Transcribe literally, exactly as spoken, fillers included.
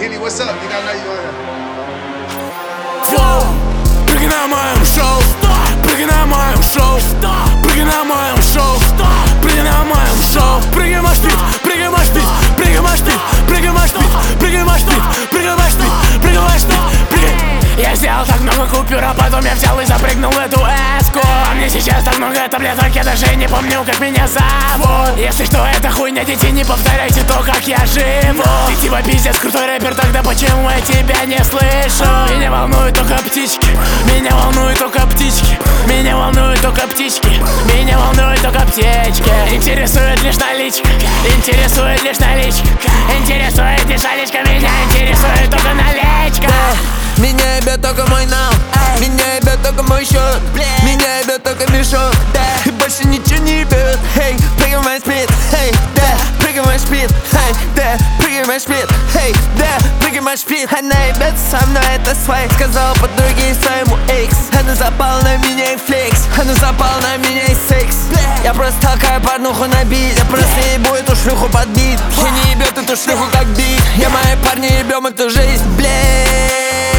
Hilly, what's up? You gotta know you on here. Flow, прыгай на моем шоу, прыгай на моем шоу, прыгай на моем шоу, прыгай на моем шоу. Прыгай маш бит, прыгай маш бит, прыгай маш бит, прыгай маш бит, прыгай маш бит, прыгай маш бит, прыгай маш бит, прыгай. Я сделал так много купюр, а потом я взял и запрыгнул в эту эску. А мне сейчас так много таблеток, я даже не помню, как меня зовут. Если что, это хуйня, дети, не повторяйте то, как я живу. Ты типа пиздец крутой рэпер, тогда почему я тебя не слышу? Меня волнуют только птички, меня волнуют только птички, меня волнуют только птички, меня волнуют только птички. Интересует лишь наличка, интересует лишь наличка, интересует лишь наличка, меня интересует только наличка. Меня ебет только мой нам, меня ебет только мой счет, меня ебет только мешок, да, и больше ничего не ебет. Эй, прыгай в мой спид, эй, да, прыгай в мой спид, эй, да, прыгай в мой спид, эй, да, прыгай в мой спид. Она ебет со мной, это свайк, сказал подруге своему экс. Она запала на меня и флекс, она запала на меня и секс. Я просто толкаю порнуху на бит, я просто ебу эту шлюху под бит. Я не ебет эту шлюху как бит, я мои парни ебем эту жизнь, блядь.